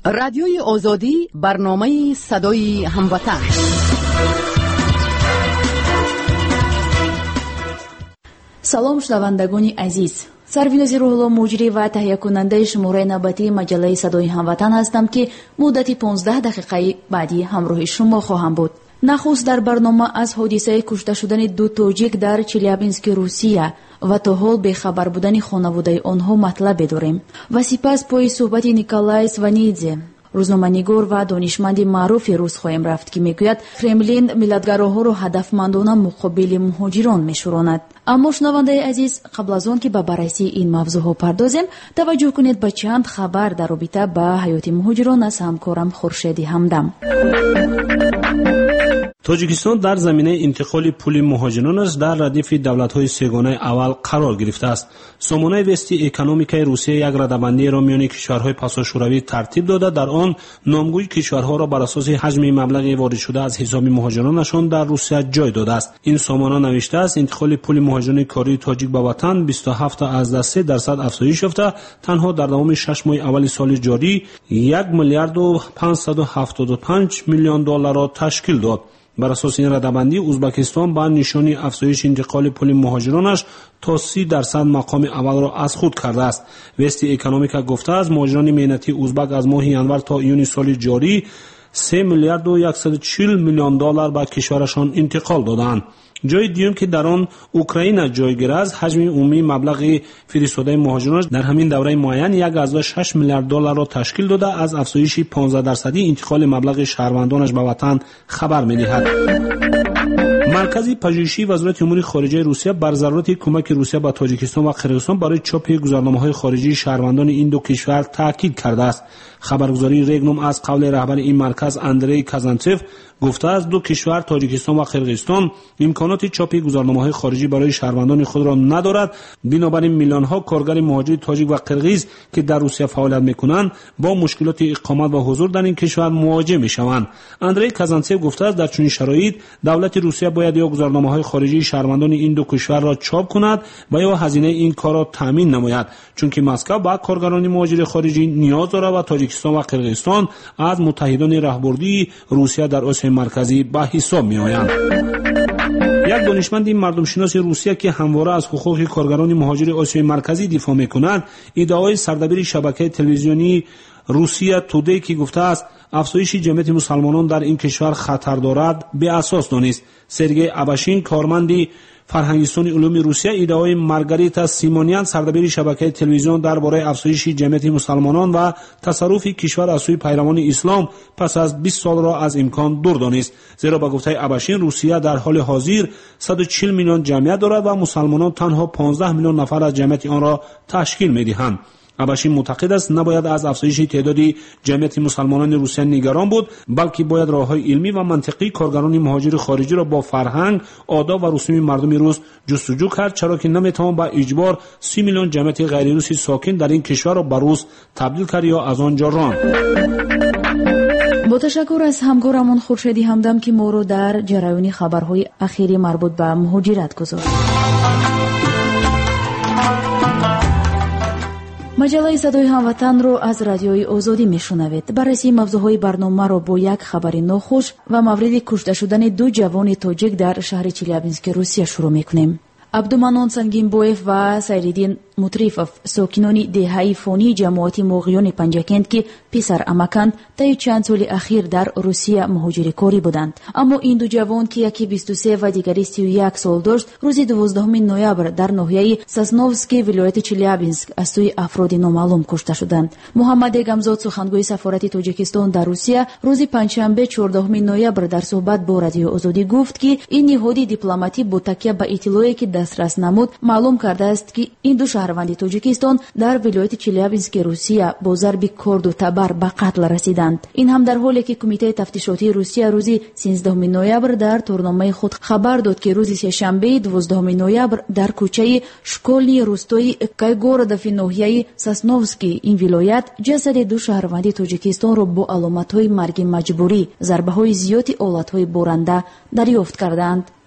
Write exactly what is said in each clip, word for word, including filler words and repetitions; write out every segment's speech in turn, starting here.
رادیوی آزادی، برنامه صدای هموطن. салом шунавандагони азиз, сарвинози рӯҳулло муҷрӣ ва таҳиякунандаи шумораи навбатии маҷаллаи садои ҳамватан ҳастам ки муддати понздаҳ дақиқаи баъди ҳамроҳи шумо хоҳам буд. нахуст дар барнома аз ҳодисаи кушта шудани ду тоҷик дар Челябински, Русия ва то ҳол бехабар будани хонаводаи онҳо матлабе дорем ва сипас пои суҳбати Николай Сванидзе, рӯзноманигор ва донишманди маъруфи рус хоҳем рафт, ки мегӯяд Кремлин миллатгароҳоро ҳадафмандона муқобили муҳоҷирон мешуронад. аммо шунавандаи азиз, қабл аз он ки ба баррасии ин мавзӯъҳо пардозем, таваҷҷӯҳ кунед ба чанд хабар дар робита ба ҳаёти муҳоҷирон аз ҳамкорам Хуршеди Ҳамдам. тоҷикистон дар заминаи интиқоли пули муҳоҷиронаш дар радифи давлатҳои сегонаи аввал қарор гирифтааст. сомонаи вести экономикаи Русия як радабандиеро миёни кишварҳои пасошӯравӣ тартиб дода, дар он номгӯи кишварҳоро бар асоси ҳаҷми маблағи воридшуда аз ҳисоби муҳоҷиронашон дар Русия ҷой додааст. ин сомона навиштааст интиқоли пули муҳоҷирони кории тоҷик ба ватан бисту ҳафт азда се дарсад афзоиш ёфта, танҳо дар давоми шаш моҳи аввали соли ҷорӣ як миллиарду панҷсаду ҳафтоду панҷ миллион долларро ташкил дод. бар асоси ин радабандӣ Узбекистон ба нишони афзоиши интиқоли пули муҳоҷиронаш то си дарсад мақоми аввалро аз худ кардааст. вести экономика гуфтааст муҳоҷирони меҳнатии узбак аз моҳи январ то июни соли ҷорӣ се миллиарду яксаду чил миллион доллар ба кишварашон интиқол доданд. ҷои дуюм ки дар он Украина ҷойгир аст, ҳаҷми умумии маблағи фиристодаи муҳоҷиронаш дар ҳамин давраи муайян як азду шаш миллиард долларро ташкил дода, аз афзоиши понздаҳ дарсадии интиқоли маблағи шаҳрвандонаш ба ватан хабар медиҳад. маркази пажӯҳишии вазорати умури хориҷаи Русия бар зарурати кӯмаки Русия ба Тоҷикистон ва Қирғизистон барои чопи гузарномаҳои хориҷии шаҳрвандони ин ду кишвар таъкид кардааст. хабаргузории Регнум аз қавли раҳбари ин марказ Андрей Казанцев гуфтааст, ду кишвар Тоҷикистон ва Қирғизистон имконоти чопи гузарномаҳои хориҷӣ барои шаҳрвандони худро надорад. бинобар ин миллионҳо коргари муҳоҷири тоҷик ва қирғиз ки дар Русия фаъолият мекунанд бо мушкилоти иқомат ва ҳузур дар ин кишвар мувоҷеҳ мешаванд. Андрей Казанцев гуфтааст, дар чунин шароит давлати Русия бояд ё гузарномаҳои хориҷии шаҳрвандони ин ду кишварро чоп кунад ва ё ҳазинаи ин корро таъмин намояд, чунки Москва ба коргарони муҳоҷири хориҷӣ ниёз дорад ва Тоҷикистон ва Қирғизистон аз муттаҳидони раҳбурдии Русия дар Осияи марказӣ ба ҳисоб меоянд. як донишманди мардумшиноси Русия ки ҳамвора аз ҳуқуқи коргарони муҳоҷири Осияи марказӣ дифоъ мекунад, иддаои сардабири шабакаи телевизионии Русия Тудей ки гуфтааст афзоиши ҷамъияти мусалмонон дар ин кишвар хатар дорад, беасос донист. Сергей Абашин, корманди фарҳангистони улуми Русия, иддаои Маргарита Симонян, сардабири шабакаи телевизион дар бораи афзоиши ҷамъияти мусалмонон ва тасарруфи кишвар аз сӯи пайравони ислом пас аз бист солро аз имкон дур донист. зеро ба гуфтаи Абашин, Русия дар ҳоли ҳозир саду чил миллион ҷамъият дорад ва мусалмонон танҳо понздаҳ миллион нафар аз ҷамъияти онро ташкил медиҳанд. Абашин муътақид аст, набояд аз афзоиши теъдоди ҷамъияти мусалмонони Русия нигарон буд, балки бояд роҳҳои илмӣ ва мантиқии коргарони муҳоҷири хориҷиро бо фарҳанг, одоб ва русуми мардуми рус ҷустуҷӯ кард, чаро ки наметавон ба иҷбор си миллион ҷамъияти ғайрируси сокин дар ин кишварро ба рус табдил кард ё аз он ҷо ронд. бо ташаккур аз ҳамкорамон Хуршеди Ҳамдам ки моро дар ҷараёни хабарҳои ахирӣ марбут ба муҳоҷират гузошт. маҷаллаи садои ҳамватанро аз радиои озодӣ мешунавед. баррасии мавзӯъҳои барномаро бо як хабари нохуш ва мавриди кушта шудани ду ҷавони тоҷик дар шаҳри Челябински, Русия шурӯъ мекунем. абдуманон Сангинбоев ва Сайриддин Мутрифов, сокинони деҳаи фонии ҷамоати моғиёни Панҷакент ки писар амаканд, таи чанд соли ахир дар Русия муҳоҷирикорӣ буданд. аммо ин ду ҷавон ки яке бисту се ва дигари си ю як сол дошт, рӯзи дувоздаҳуми ноябр дар ноҳияи Сосновский, вилояти Челябинск аз сӯи афроди номаълум кушта шуданд. Муҳаммад Эгамзод, сухангӯи сафорати Тоҷикистон дар Русия, рӯзи панҷшанбе чордаҳуми ноябр дар суҳбат бо Радиои Озодӣ гуфт, ки ин ниҳоди дипломатӣ бо такя ба иттилое ки дастрас намуд, маълум кардааст, ки ин ду шаҳрванди Тоҷикистон дар вилояти Челябински, Русия бо зарби корду табар ба қатл расиданд. ин ҳам дар ҳоле ки Кумитаи тафтишотии Русия рӯзи сенздаҳуми ноябр дар торномаи худ хабар дод, ки рӯзи сешанбеи дувоздаҳуми ноябр дар кӯчаи Школни рӯстои Кайгородови ноҳияи Сосновский, ин вилоят, ҷасади ду шаҳрванди Тоҷикистонро бо аломатҳои марги маҷбурӣ, зарбаҳои зиёди олатҳои боранда дарёфт карданд.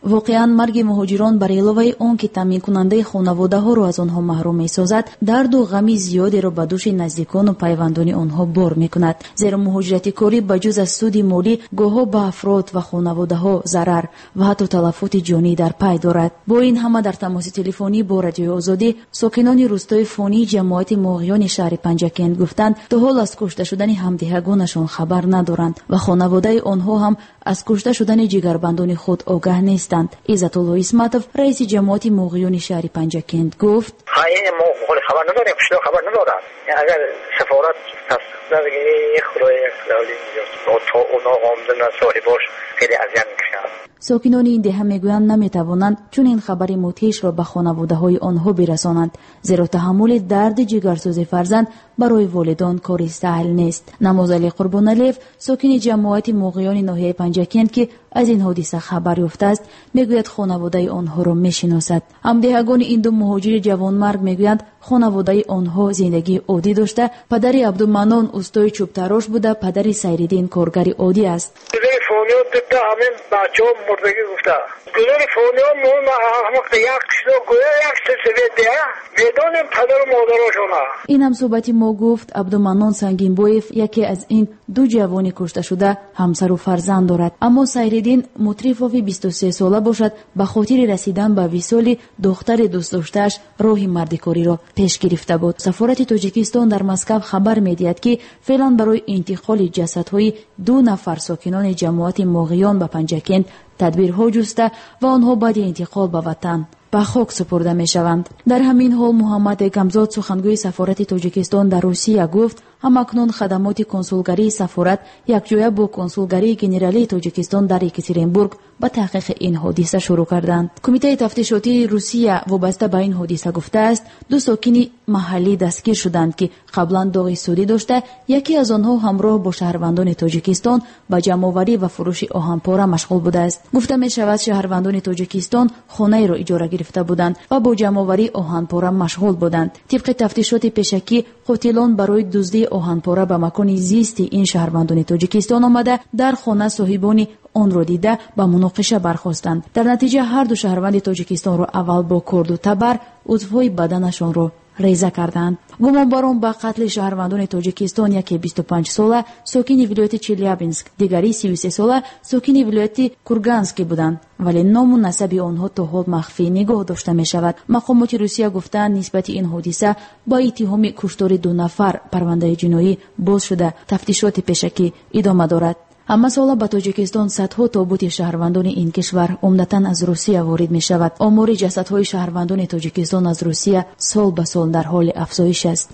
воқеан марги муҳоҷирон бар иловаи он ки таъминкунандаи хонаводаҳоро аз онҳо маҳрум месозад, дарду ғами зиёдеро ба дӯши наздикону пайвандони онҳо бор мекунад. зеро муҳоҷирати корӣ ба ҷуз аз суди молӣ гоҳҳо ба афрод ва хонаводаҳо зарар ва ҳатто талафоти ҷонӣ дар пай дорад. бо ин ҳама дар тамоси телефонӣ бо радиои озодӣ сокинони рӯстои фонии ҷамоати моғиёни шаҳри панҷакент гуфтанд то ҳол аз кушта шудани ҳамдиҳагонашон хабар надоранд ва хонаводаи онҳо ҳам аз кушта шудани ҷигарбандони худ огаҳ нестанд. иззатулло исматов, раиси ҷамоати моғиёни шаҳри панҷакент гуфт: мо хабар надорем, кушта хабар надорад. агар сафорат тасдиқ нагирад худои акбари то оно омдан соҳибош хеле азиян мекашанд. сокинони ин деҳа мегӯянд наметавонанд чун ин хабари мудҳишро ба хонаводаҳои онҳо бирасонанд, зеро таҳаммули дарди ҷигарсӯзи фарзанд барои волидон кори саҳл нест. намозали қурбоналиев, сокини ҷамоати моғиёни ноҳияи панҷакент ки аз ин ҳодиса хабар ёфтааст, мегӯяд хонаводаи онҳоро мешиносад. ҳамдиҳагони ин ду муҳоҷири ҷавонмарг мегӯянд хонаводаи онҳо зиндагии оддӣ дошта, падари Абдуманон устои чӯбтарош буда, падари Сайриддин коргари оддӣ аст. фониёт дуда ҳамин бачаҳо мурдагӣ гуфта. гузори фониёт мон ҳамақта як кишо гӯя як сесеведе медонем падару модарошона. ин ҳам суҳбати мо гуфт Абдуманон Сангинбоев, яке аз ин ду ҷавони кушташуда ҳамсару фарзанд дорад. аммо Сайриддин Мутрифови бисту се сола бошад, ба хотири расидан ба висоли духтари дӯстдоштааш роҳи мардикориро пеш гирифта буд. сафорати Тоҷикистон дар Москав хабар медиҳад ки феълан барои интиқоли ҷасадҳои ду нафар сокинони ҷамоати моғиён ба Панҷакент тадбирҳо ҷуста ва онҳо баъди интиқол ба ватан ба хок супурда мешаванд. дар ҳамин ҳол Муҳаммад Экамзод, сухангӯи сафорати Тоҷикистон дар Русия, гуфт ҳамакнун хадамоти консулгарии сафорат якҷоя бо консулгарии генералии Тоҷикистон дар Екатеринбург ба таҳқиқи ин ҳодиса шурӯъ карданд. кумитаи тафтишотии Русия вобаста ба ин ҳодиса гуфтааст, ду сокини маҳаллӣ дастгир шуданд ки қаблан доғи судӣ дошта, яке аз онҳо ҳамроҳ бо шаҳрвандони Тоҷикистон ба ҷамъоварӣ ва фурӯши оҳанпора машғул будааст. гуфта мешавад шаҳрвандони Тоҷикистон хонаеро иҷора гирифта буданд ва бо ҷамъоварии оҳанпора машғул буданд. тибқи тафтишоти пешакӣ, қотилон барои дуздии оҳанпора ба макони зисти ин шаҳрвандони Тоҷикистон омада, дар хона соҳибони онро дида ба муноқиша бархостанд. дар натиҷа ҳар ду шаҳрванди Тоҷикистонро аввал бо корду табар узвҳои баданашонро реза карданд. гумонбарон ба қатли шаҳрвандони Тоҷикистон, яке бисту панҷ сола сокини вилояти Челябинск, дигари си и се сола сокини вилояти Курганский буданд, вале ному насаби онҳо то ҳол махфӣ нигоҳ дошта мешавад. мақомоти Русия гуфтанд нисбати ин ҳодиса ба иттиҳоми куштори ду нафар парвандаи ҷиноӣ боз шуда тафтишоти пешакӣ идома дорад. ҳама сола ба Тоҷикистон садҳо тобути шаҳрвандони ин кишвар умдатан аз Русия ворид мешавад. омори ҷасадҳои шаҳрвандони Тоҷикистон аз Русия сол ба сол дар ҳоли афзоиш аст.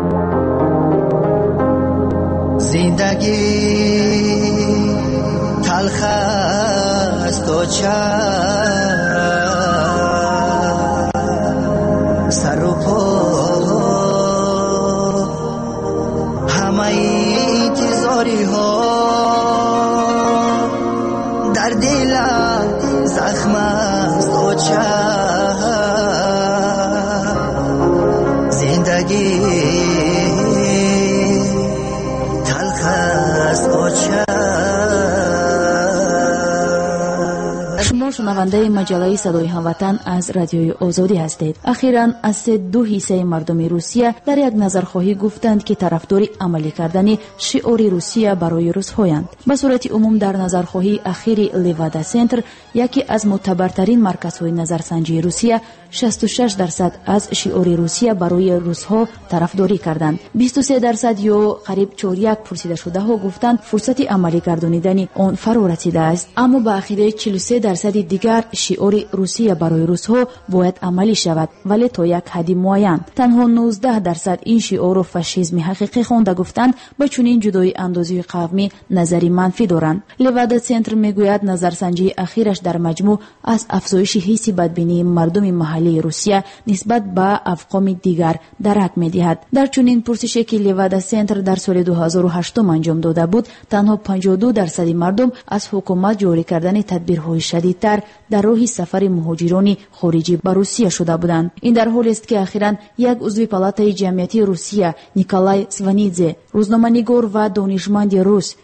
зиндагӣ талх аст оча сару по ҳамаи интизориҳо در دلم زخم است آچه زندگی تلخ است آچه. شما شنونده مجله صدای هموطن از رادیوی آزادی هستید. اخیراً از سه دو حصه مردم روسیه در یک نظرخواهی گفتند که طرفدار عملی کردن شعار روسیه برای روس‌هایند. به صورت عموم در نظرخواهی اخیر لیوادا سنتر، یکی از معتبرترین مرکزهای نظرسنجی روسیه، شصت و شش درصد از شعار روسیه برای روس‌ها طرفداری کردند. بیست و سه درصد یا قریب چهار یک پرسیده شده ها گفتند فرصت عملی گردانیدن آن فرا رسیده است. اما به عقیده چهل و سه درصد دیگر شعار روسیه برای روس‌ها باید عملی شود، ولی تا یک حد معین. تنها نوزده درصد این شعار را فاشیسم حقیقی خوانده گفتند با چنین جدای اندازی قومی نظری منفی دارند. لیوادا سنتر میگوید نظرسنجی اخیرش در مجموع از افزایش حس بدبینی مردم محلی روسیه نسبت به افقام دیگر درک می‌دهد. در چنین پرسشی که لیوادا سنتر در سال دو هزار و هشت انجام داده بود، تنها پنجاه و دو درصد مردم از حکومت جاری کردن تدبیرهای شدیدتر در راه سفر مهاجران خارجی به روسیه شده بودند. این در حالی است که اخیراً یک عضو پالاتای جمعیتی روسیه، نیکولای سوانیدزه، روزنامه‌نگار و دانشمند روس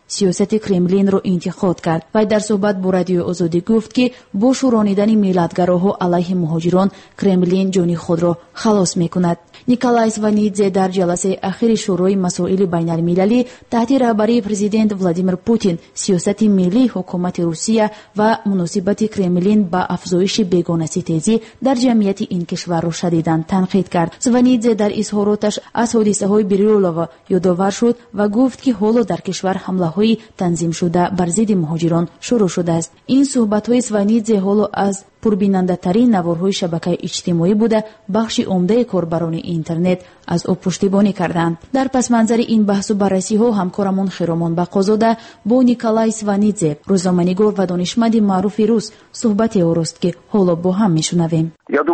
سیاست کرملین رو انتقاد کرد و در صحبت با رادیوی آزادی گفت که با شورانیدن میلادگراها علیه مهاجران کرملین جانی خود را خلاص میکند. نیکولای سوانیدзе در جلسه اخیر شورای مسائل بین المللی تحت رهبری پرزیدنت ولادیمیر پوتین سیاست ملی حکومت روسیه و مناسبت کرملین با افزایش بیگانه‌ستیزی در جمعیت این کشور را شدیداً تنقید کرد. سوانیدзе در اظهاراتش از حادثه های بریلووا یادآور شد و گفت که حالا در کشور حمله های تنظیم شده بر ضد مهاجران شروع شده است. این صحبت های سوانیدзе حالا از پربیننده ترین نوارهای شبکه اجتماعی بوده بخش عمده کاربران اینترنت از او پشتیبانی کردند. در پس منظر این بحث و بررسی ها همکارمون خیرامان بقازاده با نیکولای سوانیدзе روزنامه‌نگار و دانشمند معروف روس صحبت او راست که حالا با هم میشنویم.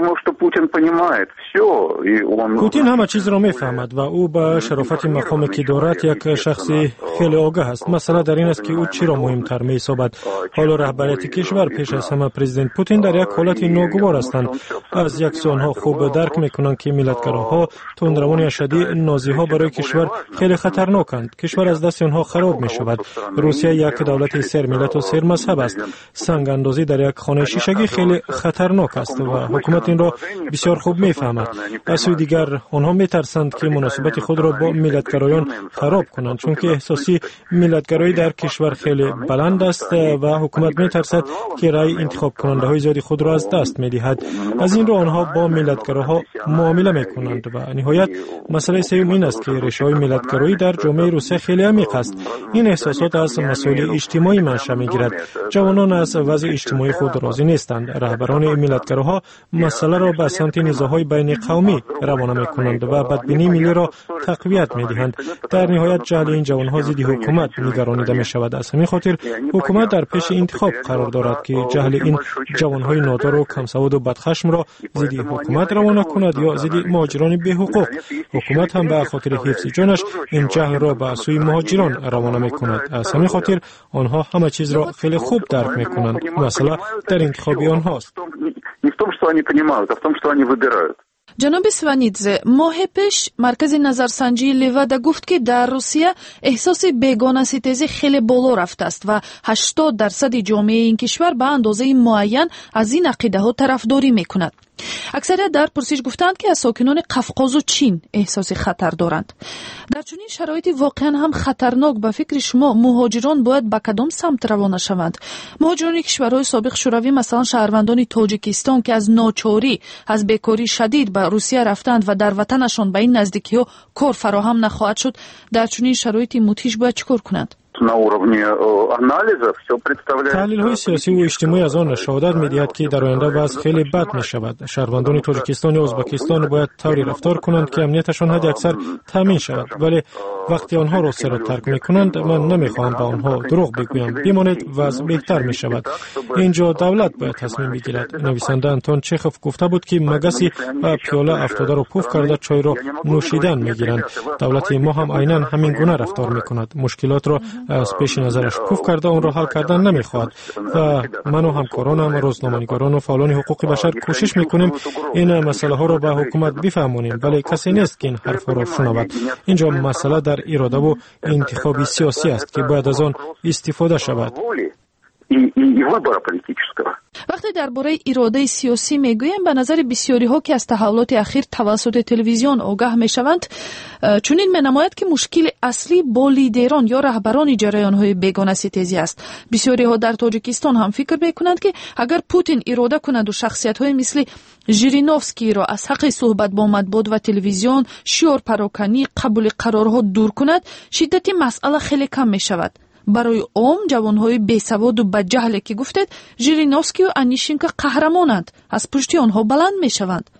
پوتین همه چیز را میفهمد و او با شرافت مقامی که دارد یک شخصی خیلی آگاه است. مسئله در این است که او چی را مهمتر می‌سازد. حالا رهبریت کشور پیش از همه پرزیدنت پوتین در یک حالت ناگوار هستند. از یک سو آنها خوب درک میکنند که میلادگراها، تندروانی شدید نازی‌ها برای کشور خیلی خطرناکند. کشور از دست آنها خراب می‌شود. روسیه یک دولت سر ملت و سر مذهب است. سنگ اندازی در یک خانه شیشگی خیلی خطرناک است و حکومت این را بسیار خوب می‌فهمد. از سوی دیگر آنها می‌ترسند که مناسبت خود را با میلادگرایان خراب کنند، چون که احساسی میلادگرایی در کشور خیلی بلند است و حکومت می‌ترسد که رأی انتخاب کننده‌های زیادی خود را از دست می‌دهد. از این رو آنها با میلادگراها معامله می‌کنند و نهایت مسئله سوم این است که ریشه‌های میلادگرایی در جامعه روسیه خیلی عمیق است. این احساسات از مسائل اجتماعی منشأ می‌گیرد. جوانان از وضع اجتماعی خود راضی نیستند. رهبران میلادگراها مسئله را به سمت نزاع‌های بین قومی روانه می‌کنند و بدبینی ملی را تقویت می‌دهند. در نهایت جهل این جوان‌ها ضد حکومت نگرانیده می‌شود. از همین خاطر حکومت در پیش انتخاب قرار دارد که جهل این جوان‌های نادار و کمسواد و بدخشم را ضد حکومت روانه کند یا ضد مهاجران بی‌حقوق. حکومت هم به خاطر حفظ جانش این جهل را به سوی مهاجران روانه می‌کند. از همین خاطر آنها همه چیز را خیلی خوب درک می‌کنند. مسئله در انتخاب آنهاست. جناب سوانیدзе، ماه پیش مرکز نظرسنجی لیوادا گفت که در روسیه احساس بیگانه‌ستیزی خیلی بالا رفته است و هشتاد درصد جامعه این کشور به اندازه معین از این عقیده ها طرفداری میکند. اکثریت در پرسش گفتند که از ساکنان قفقاز و چین احساس خطر دارند. در چنین شرایطی واقعا هم خطرناک به فکر شما مهاجران باید به کدام سمت روانه شوند؟ مهاجران کشورهای سابق شوروی مثلا شهروندان تاجیکستان که از ناچاری از بیکاری شدید به روسیه رفتند و در وطنشان به این نزدیکی ها کار فراهم نخواهد شد، در چنین شرایطی متیش باید چیکار کنند؟ تحلیل های سیاسی و اجتماعی از آن شهادت می‌دهد که در آینده وضع خیلی بد می‌شود. شهروندان تاجیکستان و ازبکستان باید طوری رفتار کنند که امنیتشان حد اکثر تامین شود، ولی وقتی آنها را سر ترک می‌کنند من نمی‌خواهم به آنها دروغ بگویم. بمانید وضع بهتر می‌شود. اینجا دولت باید تصمیم بگیرد. نویسنده آنتون چخوف گفته بود که مگسی و پیاله افتاده را پف کرده چای را نوشیدن می‌گیرند. دولت ما هم عیناً همین گونه رفتار می‌کند. مشکلات را از پیش نظرش پف کرده اون را حل کردن نمیخواد و من و همکارانم روزنامه‌نگاران و فعالان حقوق بشر کوشش میکنیم این مسئله ها را به حکومت بفهمونیم، ولی کسی نیست که این حرف را شنود. اینجا مسئله در اراده و انتخاب سیاسی است که باید از آن استفاده شود. وقتی درباره اراده سیاسی میگوییم به نظر بسیاری ها که از تحولات اخیر توسط تلویزیون آگاه میشوند چنین مینماید که مشکل اصلی با لیدران یا رهبران جریان های بیگانه‌ستیزی است. بسیاری ها در تاجیکستان هم فکر میکنند که اگر پوتین اراده کند و شخصیت های مثل ژیرینوفسکی را از حق صحبت با مطبوعات و تلویزیون، شعار پراکنی، قبول قرارها دور کند، شدت مسئله خیلی کم میشود. برای عام جوانهای بیسواد و بدجهل که گفتید ژیرینوفسکی و انیشینکا قهرمانند، از پشت آنها بلند میشوند.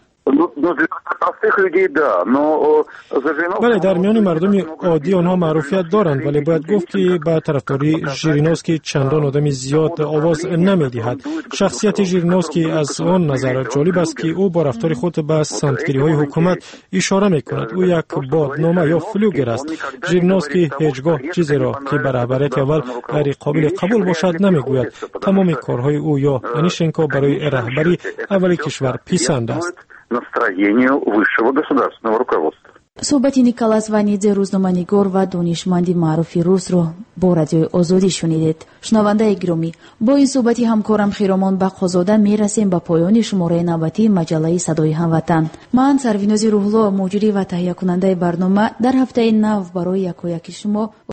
بله، در میان مردم عادی آنها معروفیت دارند، ولی باید گفت که با طرفداری ژیرینوفسکی چندان آدم زیاد آواز نمیدهد. شخصیت ژیرینوفسکی از آن نظر جالب است که او با رفتار خود به سمتگیری های حکومت اشاره میکند. او یک بادنامه یا فلوگر است. ژیرینوفسکی هیچگاه چیزی را که بر رهبریت اول غیر قابل قبول باشد نمیگوید. تمام کارهای او یا انیشینکا برای رهبری اول کشور پسند است. настроению высшего государственного руководства. суҳбати Николас Ванидзе, рӯзноманигор ва донишманди маъруфи русро бо радиои Озодӣ шунидед. шунавандаи гиромӣ, бо ин суҳбати ҳамкорам Хиромон Бақозода мерасем ба поёни шумораи навбатии маҷаллаи Садои ҳамватан. ман Сарвинози Рӯҳло, муҷрӣ ва таҳиякунандаи барнома, дар ҳафтаи нав барои якояки шумо